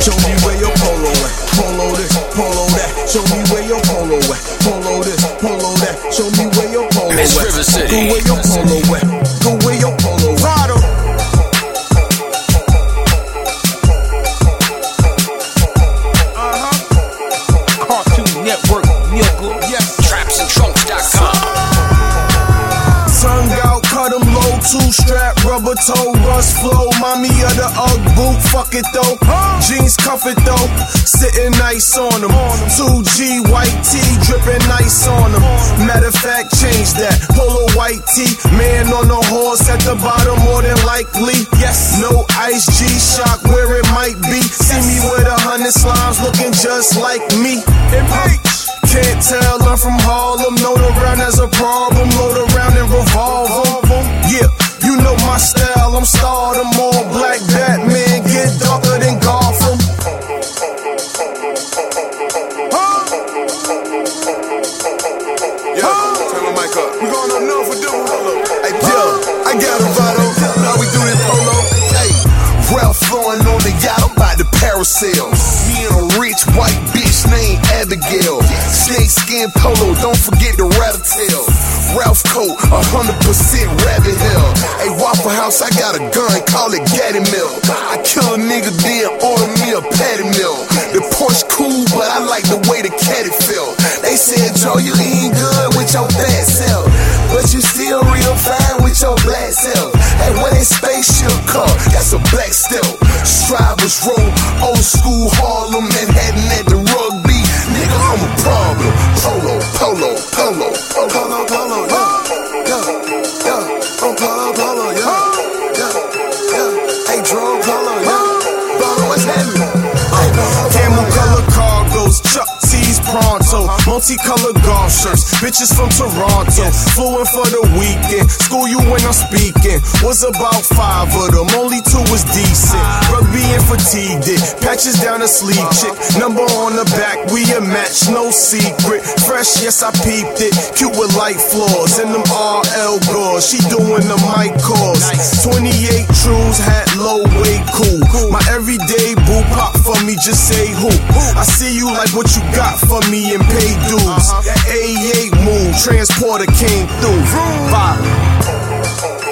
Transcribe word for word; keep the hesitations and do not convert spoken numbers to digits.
Show me where your polo at. Polo this, polo that. Show me where your polo at. Polo this, polo that. Show me where your polo at. Miss River City. Go where your polo at. Go where your polo at. Vado. Network, nigga. Yes. traps and trunks dot com. Tongue out, cut them low, two strap, rubber toe, rust flow. Mommy of the Ugg boot, fuck it though. Jeans cuff it though, sitting nice on them. two G white tee, dripping nice on them. Matter of fact, change that. Polo white tee, man on the horse at the bottom, more than likely. Yes, no ice G-Shock where it might be. See me with a hundred slimes looking just like me. Can't tell, I'm from Harlem. Known around as a problem. Load around and revolve 'em. Yeah, you know my style. I'm stardom. All black Batman. Get darker than Gotham. Huh? Yo, turn the mic up. We going up north for doing polo. Hey, yo, I got a bottle. Now we do this polo. Hey, Ralph flowing on the yacht. I'm about to parasail. Me and a rich white bitch named Abigail. Snake skin polo, don't forget the rattatail. Ralph coat, a hundred percent rabbit hell. Hey, Waffle House, I got a gun, call it Gaddy Mill. I kill a nigga, then order me a patty meal. The Porsche cool, but I like the way the caddy feel. They said, Joe, you ain't good with your bad self, but you still real fine with your black self. Hey, when that spaceship car, that's a black stealth. Strivers roll, old school Harlem, Manhattan at the rugby. Nigga, I'm a problem. Polo, polo, polo, polo, polo, polo, yeah, yeah, yeah. I'm polo, polo, yeah, yeah, yeah. Hey, drone polo, yeah. Polo, what's happening? Camel color cargos, Chuck T's pronto. Multicolored golf shirts, bitches from Toronto. Flew in for the weekend, school you when I'm speaking. Was about five of them, only two was decent. Rugby and fatigued it, patches down the sleeve chick. Number on the back, we a match, no secret. Fresh, yes I peeped it, cute with light floors. And them R L gauze, she doing the mic calls. twenty-eight trues, hat low, way cool. My everyday boo pop for me, just say who. I see you like what you got for me and pay dues. That A eight move, transporter came through. Vibe.